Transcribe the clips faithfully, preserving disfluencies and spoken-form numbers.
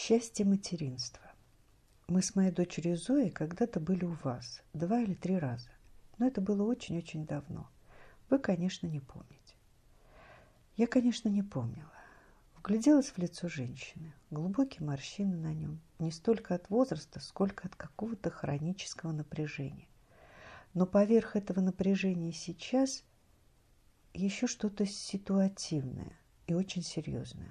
Счастье материнства. Мы с моей дочерью Зоей когда-то были у вас, два или три раза. Но это было очень-очень давно. Вы, конечно, не помните. Я, конечно, не помнила. Вгляделась в лицо женщины. Глубокие морщины на нем. Не столько от возраста, сколько от какого-то хронического напряжения. Но поверх этого напряжения сейчас еще что-то ситуативное и очень серьезное.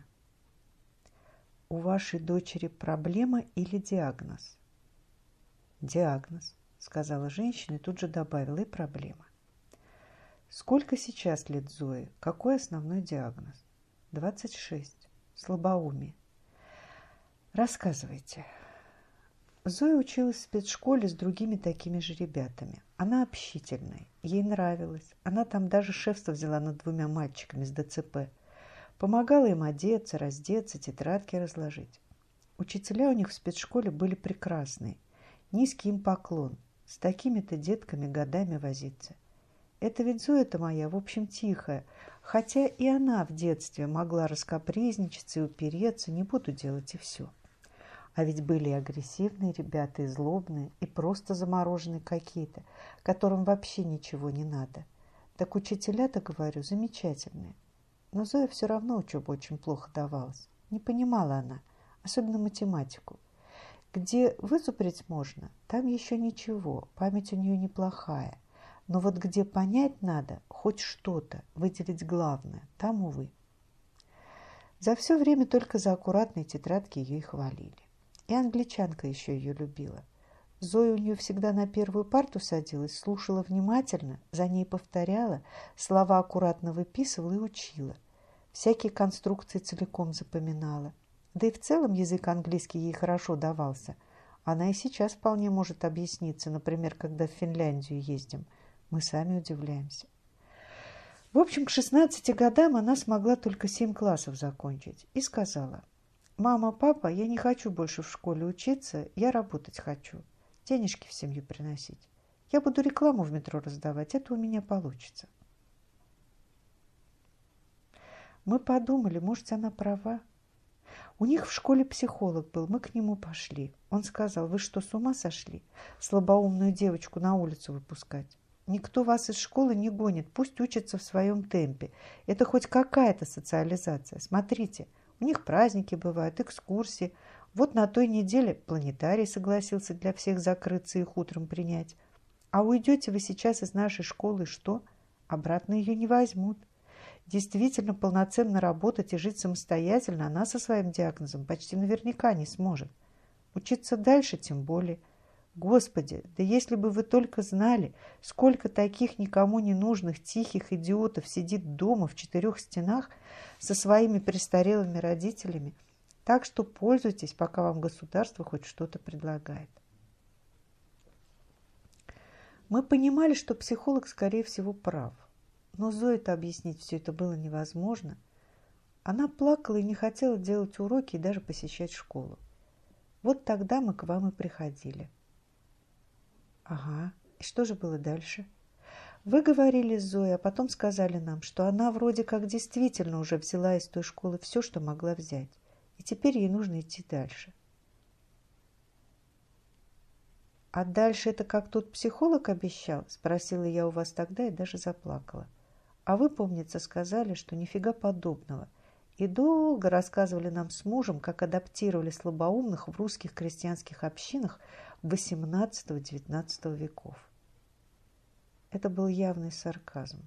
У вашей дочери проблема или диагноз? Диагноз, сказала женщина и тут же добавила, и проблема. Сколько сейчас лет Зои? Какой основной диагноз? двадцать шесть. Слабоумие. Рассказывайте. Зоя училась в спецшколе с другими такими же ребятами. Она общительная, ей нравилось. Она там даже шефство взяла над двумя мальчиками с ДЦП. Помогала им одеться, раздеться, тетрадки разложить. Учителя у них в спецшколе были прекрасные. Низкий им поклон. С такими-то детками годами возиться. Это ведь Зоя-то моя, в общем, тихая. Хотя и она в детстве могла раскапризничаться и упереться. Не буду делать и все. А ведь были и агрессивные ребята, и злобные, и просто замороженные какие-то, которым вообще ничего не надо. Так учителя-то, говорю, замечательные. Но Зоя все равно учеба очень плохо давалась. Не понимала она, особенно математику. Где вызубрить можно, там еще ничего, память у нее неплохая. Но вот где понять надо, хоть что-то, выделить главное, там, увы. За все время только за аккуратные тетрадки ее и хвалили. И англичанка еще ее любила. Зоя у нее всегда на первую парту садилась, слушала внимательно, за ней повторяла, слова аккуратно выписывала и учила. Всякие конструкции целиком запоминала. Да и в целом язык английский ей хорошо давался. Она и сейчас вполне может объясниться, например, когда в Финляндию ездим. Мы сами удивляемся. В общем, к шестнадцати годам она смогла только семь классов закончить и сказала: «Мама, папа, я не хочу больше в школе учиться, я работать хочу, денежки в семью приносить. Я буду рекламу в метро раздавать, это у меня получится». Мы подумали, может, она права. У них в школе психолог был, мы к нему пошли. Он сказал: «Вы что, с ума сошли? Слабоумную девочку на улицу выпускать? Никто вас из школы не гонит, пусть учится в своем темпе. Это хоть какая-то социализация. Смотрите, у них праздники бывают, экскурсии. Вот на той неделе планетарий согласился для всех закрыться и их утром принять. А уйдете вы сейчас из нашей школы, что? Обратно ее не возьмут. Действительно полноценно работать и жить самостоятельно она со своим диагнозом почти наверняка не сможет. Учиться дальше тем более. Господи, да если бы вы только знали, сколько таких никому не нужных тихих идиотов сидит дома в четырех стенах со своими престарелыми родителями. Так что пользуйтесь, пока вам государство хоть что-то предлагает». Мы понимали, что психолог, скорее всего, прав. Но Зое-то объяснить все это было невозможно. Она плакала и не хотела делать уроки и даже посещать школу. Вот тогда мы к вам и приходили. Ага, и что же было дальше? Вы говорили с Зоей, а потом сказали нам, что она вроде как действительно уже взяла из той школы все, что могла взять. И теперь ей нужно идти дальше. А дальше это как тот психолог обещал? Спросила я у вас тогда и даже заплакала. А вы, помнится, сказали, что нифига подобного. И долго рассказывали нам с мужем, как адаптировали слабоумных в русских крестьянских общинах восемнадцатого-девятнадцатого веков. Это был явный сарказм.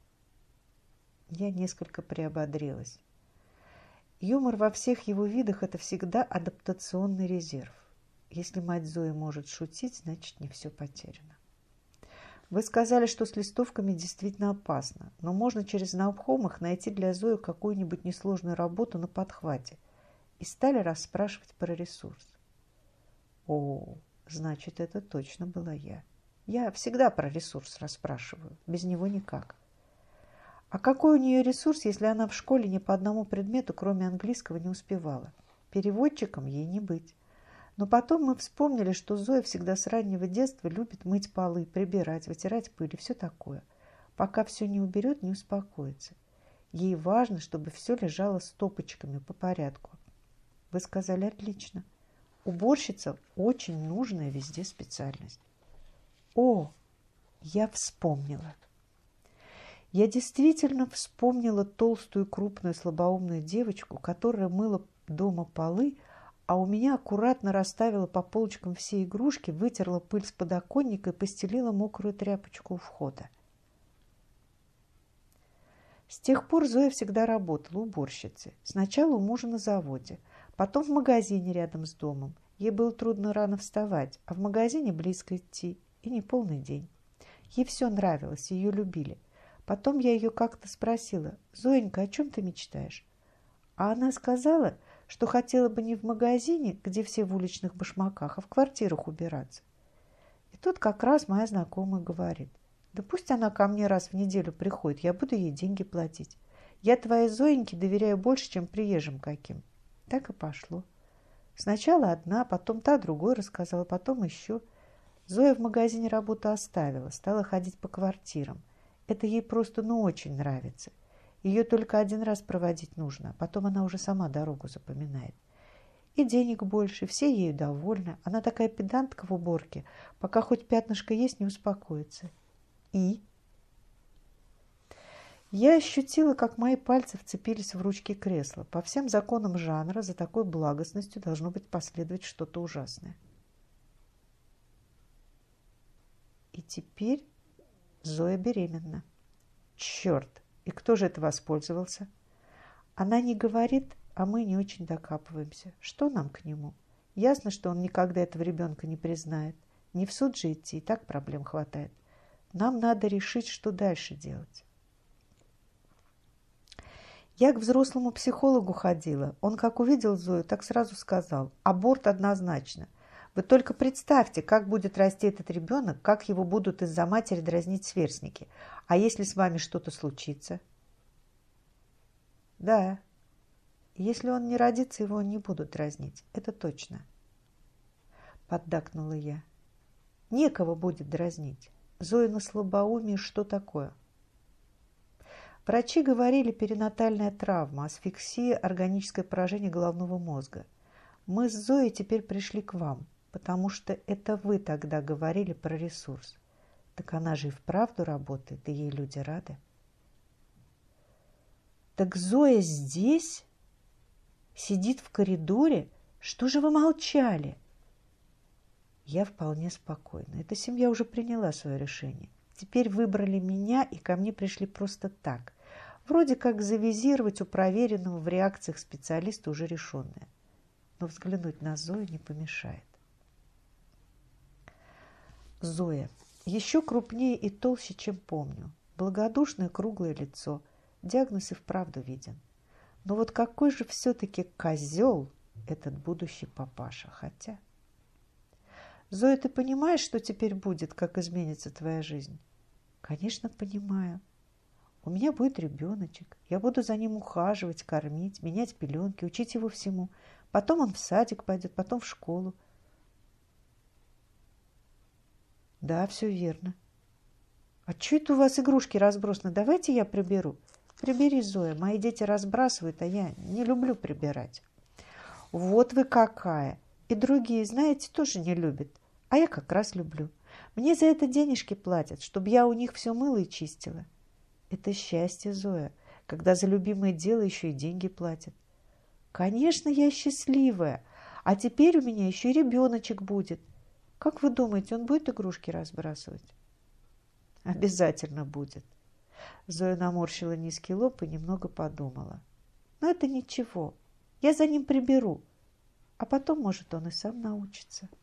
Я несколько приободрилась. Юмор во всех его видах – это всегда адаптационный резерв. Если мать Зои может шутить, значит, не все потеряно. Вы сказали, что с листовками действительно опасно, но можно через знакомых найти для Зои какую-нибудь несложную работу на подхвате. И стали расспрашивать про ресурс. О, значит, это точно была я. Я всегда про ресурс расспрашиваю, без него никак. А какой у нее ресурс, если она в школе ни по одному предмету, кроме английского, не успевала? Переводчиком ей не быть. Но потом мы вспомнили, что Зоя всегда с раннего детства любит мыть полы, прибирать, вытирать пыль и все такое. Пока все не уберет, не успокоится. Ей важно, чтобы все лежало стопочками по порядку. Вы сказали отлично. Уборщица – очень нужная везде специальность. О, я вспомнила. Я действительно вспомнила толстую, крупную, слабоумную девочку, которая мыла дома полы, а у меня аккуратно расставила по полочкам все игрушки, вытерла пыль с подоконника и постелила мокрую тряпочку у входа. С тех пор Зоя всегда работала уборщицей. Сначала у мужа на заводе, потом в магазине рядом с домом. Ей было трудно рано вставать, а в магазине близко идти, и не полный день. Ей все нравилось, ее любили. Потом я ее как-то спросила: «Зоенька, о чем ты мечтаешь?» А она сказала, что хотела бы не в магазине, где все в уличных башмаках, а в квартирах убираться. И тут как раз моя знакомая говорит: «Да пусть она ко мне раз в неделю приходит, я буду ей деньги платить. Я твоей Зоеньке доверяю больше, чем приезжим каким». Так и пошло. Сначала одна, потом та другой рассказала, потом еще. Зоя в магазине работу оставила, стала ходить по квартирам. Это ей просто ну очень нравится. Ее только один раз проводить нужно, а потом она уже сама дорогу запоминает. И денег больше, все ею довольны. Она такая педантка в уборке, пока хоть пятнышко есть, не успокоится. И я ощутила, как мои пальцы вцепились в ручки кресла. По всем законам жанра за такой благостностью должно быть последовать что-то ужасное. И теперь Зоя беременна. Черт! И кто же это воспользовался? Она не говорит, а мы не очень докапываемся. Что нам к нему? Ясно, что он никогда этого ребенка не признает. Не в суд же идти, и так проблем хватает. Нам надо решить, что дальше делать. Я к взрослому психологу ходила. Он как увидел Зою, так сразу сказал: аборт однозначно. Вы только представьте, как будет расти этот ребенок, как его будут из-за матери дразнить сверстники. А если с вами что-то случится? Да. Если он не родится, его не будут дразнить. Это точно. Поддакнула я. Некого будет дразнить. Зоина слабоумие что такое? Врачи говорили, перинатальная травма, асфиксия, органическое поражение головного мозга. Мы с Зоей теперь пришли к вам, потому что это вы тогда говорили про ресурс. Так она же и вправду работает, и ей люди рады. Так Зоя здесь? Сидит в коридоре? Что же вы молчали? Я вполне спокойна. Эта семья уже приняла свое решение. Теперь выбрали меня и ко мне пришли просто так. Вроде как завизировать у проверенного в реакциях специалиста уже решенное. Но взглянуть на Зою не помешает. Зоя. Еще крупнее и толще, чем помню. Благодушное круглое лицо. Диагноз и вправду виден. Но вот какой же все-таки козел этот будущий папаша. Хотя... Зоя, ты понимаешь, что теперь будет, как изменится твоя жизнь? Конечно, понимаю. У меня будет ребеночек. Я буду за ним ухаживать, кормить, менять пеленки, учить его всему. Потом он в садик пойдет, потом в школу. Да, все верно. А что это у вас игрушки разбросаны? Давайте я приберу. Прибери, Зоя. Мои дети разбрасывают, а я не люблю прибирать. Вот вы какая. И другие, знаете, тоже не любят. А я как раз люблю. Мне за это денежки платят, чтобы я у них все мыла и чистила. Это счастье, Зоя, когда за любимое дело еще и деньги платят. Конечно, я счастливая. А теперь у меня еще и ребеночек будет. Как вы думаете, он будет игрушки разбрасывать? Обязательно будет. Зоя наморщила низкий лоб и немного подумала. Но это ничего. Я за ним приберу. А потом, может, он и сам научится.